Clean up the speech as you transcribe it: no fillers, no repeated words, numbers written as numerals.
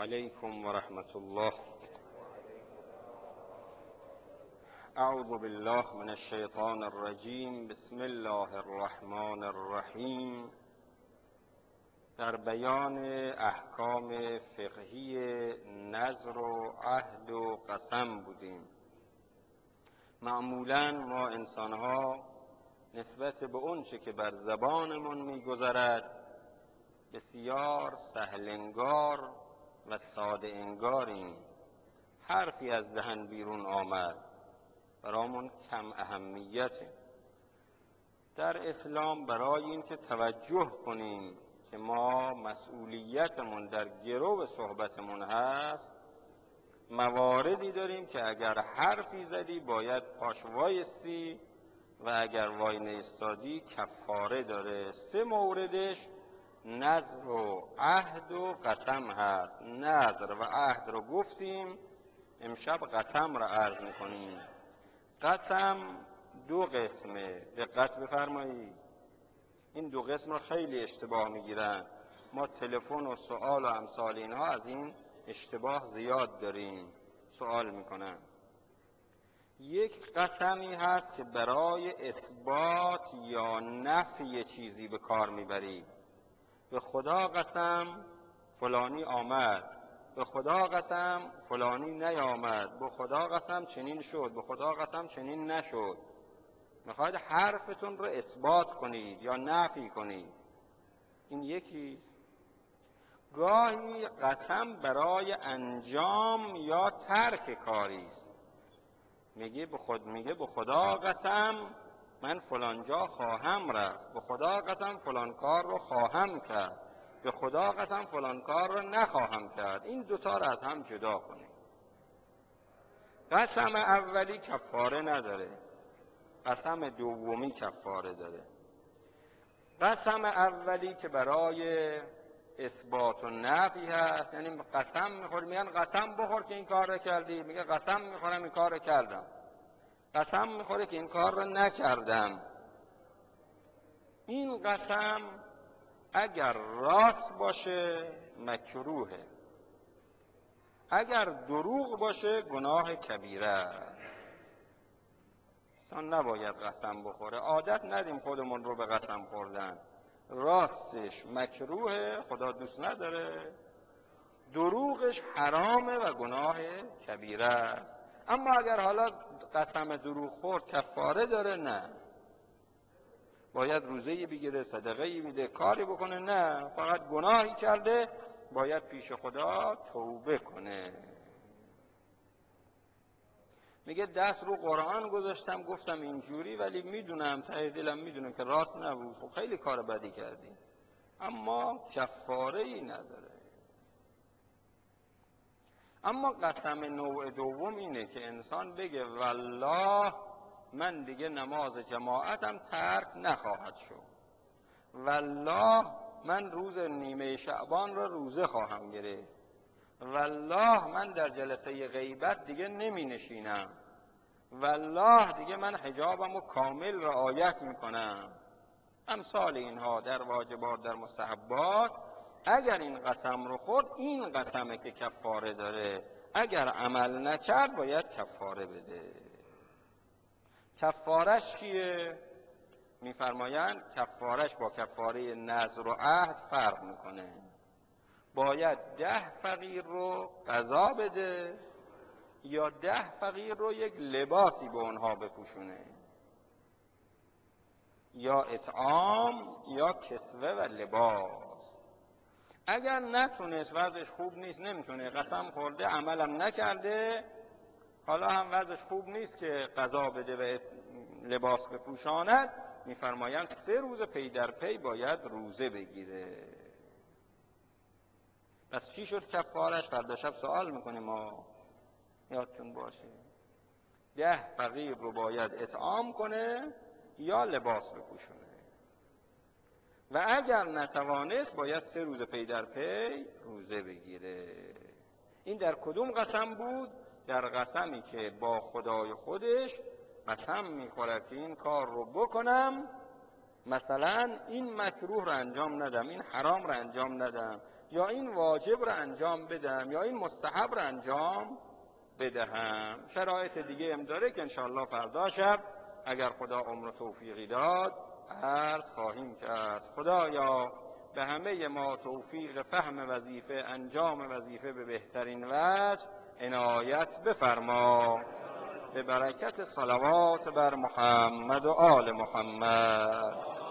علیکم و رحمت الله. اعوذ بالله من الشیطان الرجیم. بسم الله الرحمن الرحیم. در بیان احکام فقهی نذر و عهد و قسم بودیم. معمولاً ما انسان‌ها نسبت به اون چه که بر زبانمون می‌گذرد بسیار سهل انگار و ساده انگاریم. حرفی از دهن بیرون آمد برامون کم اهمیته. در اسلام برای این که توجه کنیم که ما مسئولیتمون در گرو صحبتمون هست، مواردی داریم که اگر حرفی زدی باید پاش وایستی و اگر وای نایستادی کفاره داره. 3 موردش نذر و عهد و قسم هست. نذر و عهد رو گفتیم، امشب قسم را عرض میکنیم. قسم 2 قسمه، دقت بفرمایید. این 2 قسم رو خیلی اشتباه میگیرن. ما تلفن و سوال و امثال اینها از این اشتباه زیاد داریم. سوال میکنن. یک قسمی هست که برای اثبات یا نفی چیزی به کار میبری. به خدا قسم فلانی آمد، به خدا قسم فلانی نیامد، به خدا قسم چنین شد، به خدا قسم چنین نشد. میخواید حرفتون رو اثبات کنید یا نفی کنید. این یکیست. گاهی قسم برای انجام یا ترک کاری است. میگه به خدا قسم من فلان جا خواهم رفت، به خدا قسم فلان کار رو خواهم کرد، به خدا قسم فلان کار رو نخواهم کرد. این 2 تا رو از هم جدا کنید. قسم اولی کفاره نداره، قسم دومی کفاره داره. قسم اولی که برای اثبات و نفی هست، یعنی قسم میخوری، میگن قسم بخور که این کار رو کردی، میگه قسم میخورم این کار رو کردم. قسم میخوره که این کار رو نکردم. این قسم اگر راست باشه مکروهه، اگر دروغ باشه گناه کبیره. انسان نباید قسم بخوره. عادت ندیم خودمون رو به قسم خوردن. راستش مکروهه، خدا دوست نداره. دروغش حرامه و گناه کبیره است. اما اگر حالا قسم دروغ خورد کفاره داره، نه. باید روزه‌ای بگیره، صدقه‌ای بده، کاری بکنه، نه. فقط گناهی کرده باید پیش خدا توبه کنه. میگه دست رو قرآن گذاشتم گفتم اینجوری، ولی میدونم ته دلم میدونم که راست نبود. خب خیلی کار بدی کردیم، اما کفاره‌ای نداره. اما قسم نوع دوم اینه که انسان بگه والله من دیگه نماز جماعتم ترک نخواهد شد، والله من روز نیمه شعبان را روزه خواهم گرفت، والله من در جلسه غیبت دیگه نمی نشینم، والله دیگه من حجابم رو کامل رعایت میکنم. امثال اینها در واجبات، در مستحبات. اگر این قسم رو خورد، این قسمه که کفاره داره. اگر عمل نکرد باید کفاره بده. کفارش چیه؟ میفرمایند کفارش با کفاره نذر و عهد فرق میکنه. باید 10 فقیر رو غذا بده یا 10 فقیر رو یک لباسی به اونها بپوشونه، یا اطعام یا کسوه و لباس. اگر نتونست، وضعش خوب نیست، نمیتونه، قسم خورده عملم نکرده، حالا هم وضعش خوب نیست که غذا بده و لباس بپوشاند، میفرمایند 3 روز پی در پی باید روزه بگیره. پس چی شد کفارش؟ فردا شب سوال میکنیم ما، یادتون باشه. 10 فقیر رو باید اطعام کنه یا لباس بپوشونه. و اگر نتوانست باید 3 روز پی در پی روزه بگیره. این در کدوم قسم بود؟ در قسمی که با خدای خودش قسم میخورد که این کار رو بکنم، مثلا این مکروه رو انجام ندم، این حرام رو انجام ندم، یا این واجب رو انجام بدم یا این مستحب رو انجام بدهم. شرایط دیگه هم داره که انشاءالله فردا شب اگر خدا عمر و توفیقی داد عرض خواهیم کرد. خدایا به همه ما توفیق فهم وظیفه، انجام وظیفه به بهترین وجه عنایت بفرما، به برکت صلوات بر محمد و آل محمد.